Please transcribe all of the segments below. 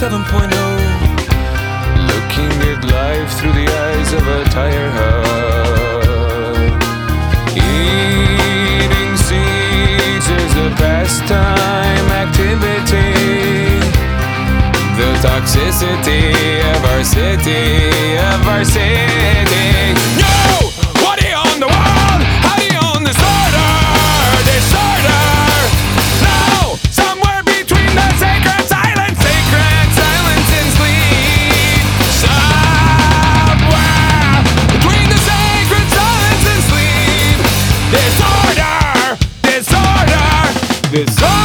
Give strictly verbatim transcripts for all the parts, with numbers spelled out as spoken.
seven point oh, looking at life through the eyes of a tire hub. Eating seeds is a pastime activity. The toxicity of our city, of our city. No! What do you own the world? How do you own disorder? Disorder! No! Somewhere between the sacred silence, sacred silence and sleep. Somewhere between the sacred silence and sleep. Disorder! Disorder! Disorder!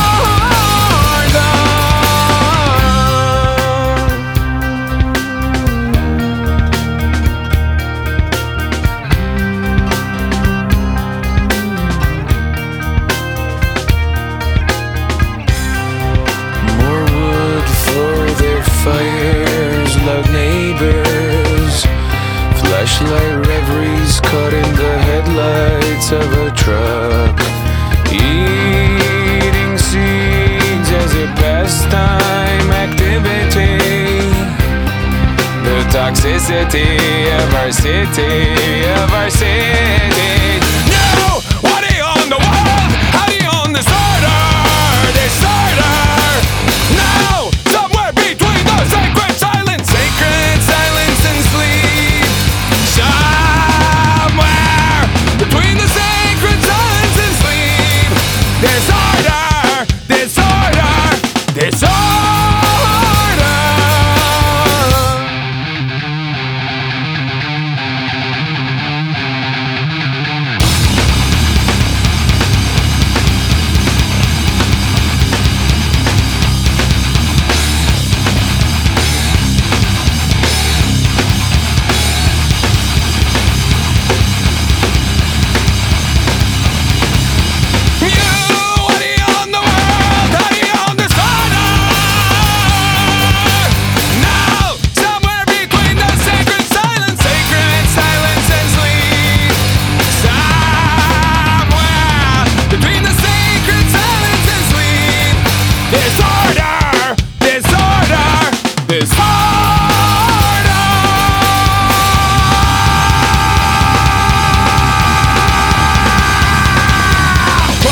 Fires, loud neighbors, flashlight reveries caught in the headlights of a truck. Eating seeds as a pastime activity. The toxicity of our city, of our city. No! What do you own the world? How do you own disorder? Disorder! No! Sacred silence, sacred silence and sleep. Somewhere between the sacred silence and sleep. Disorder, disorder, disorder.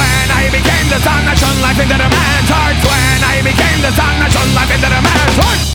Life into the man's heart. When I became the sun that shone life into the man's heart.